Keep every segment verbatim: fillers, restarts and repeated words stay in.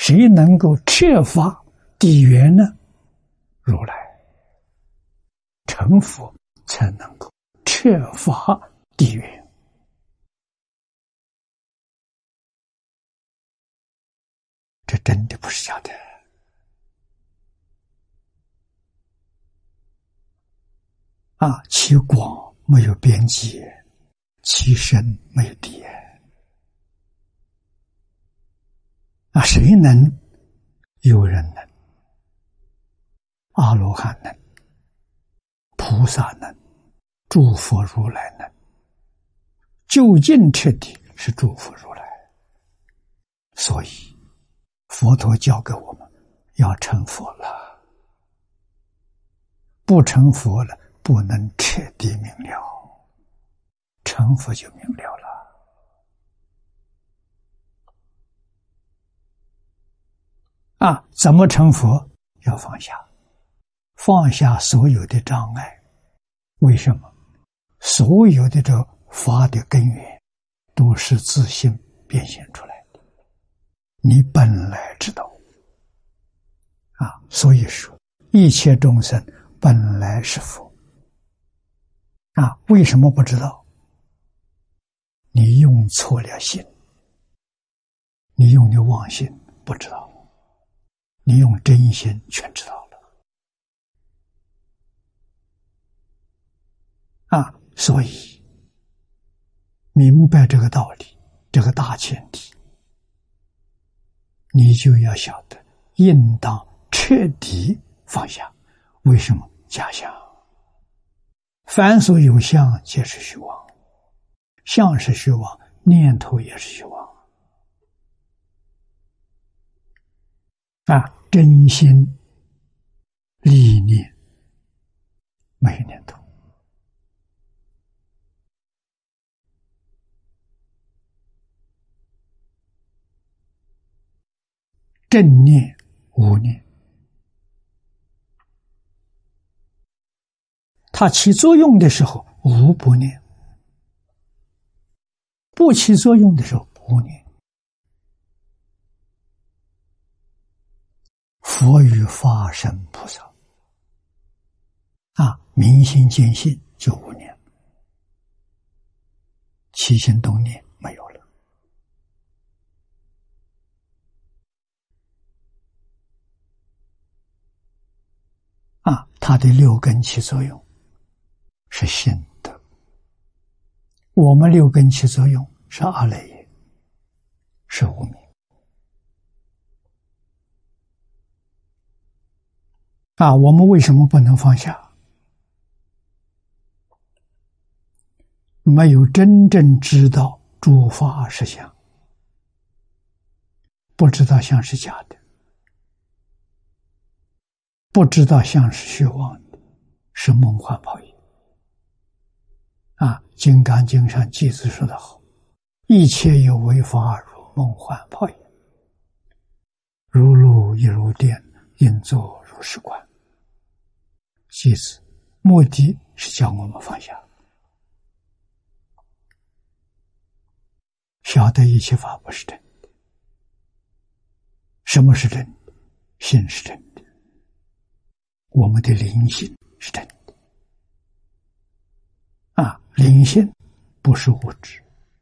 谁能够彻发地缘呢？如来成佛才能够彻发地缘。这真的不是假的啊！其广没有边际，其深没有底啊！谁能？有人能，阿罗汉能，菩萨能，诸佛如来能。究竟彻底是诸佛如来。所以佛陀教给我们要成佛了，不成佛了不能彻底明了，成佛就明了了。啊，怎么成佛？要放下，放下所有的障碍。为什么？所有的这法的根源都是自性变现出来的，你本来知道啊，所以说一切众生本来是佛啊，为什么不知道？你用错了心，你用的妄心不知道，你用真心全知道了啊！所以明白这个道理，这个大前提，你就要晓得应当彻底放下。为什么？假相，凡所有相皆是虚妄，相是虚妄，念头也是虚妄啊！真心理念没有念头，正念无念，它起作用的时候无不念，不起作用的时候不念。佛与法身菩萨啊，明心见性就无念，起心动念没有了啊。它的六根起作用是心得，我们六根起作用是阿赖耶，是无明啊。我们为什么不能放下？没有真正知道诸法实相，不知道相是假的，不知道相是虚妄的，是梦幻泡影啊。《金刚经》上偈子说得好，一切有为法如梦幻泡影，如露亦如电，应作如是观。偈子目的是叫我们放下，晓得一切法不是真的。什么是真的？心是真的，我们的灵性是真的啊。灵性不是物质，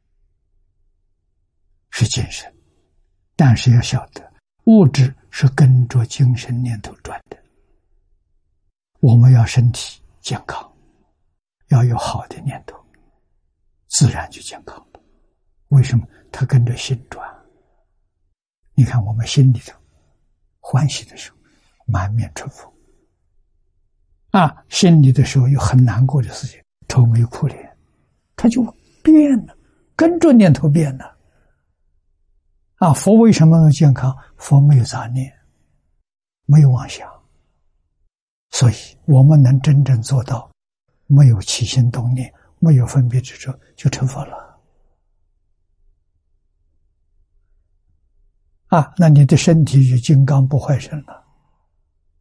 是精神，但是要晓得物质是跟着精神念头转的。我们要身体健康，要有好的念头，自然就健康了。为什么？它跟着心转。你看我们心里头欢喜的时候满面春风啊，心里的时候有很难过的事情，愁眉苦脸，它就变了，跟着念头变了啊。佛为什么能健康？佛没有杂念，没有妄想，所以我们能真正做到没有起心动念，没有分别执着，就成佛了啊。那你的身体与金刚不坏身了。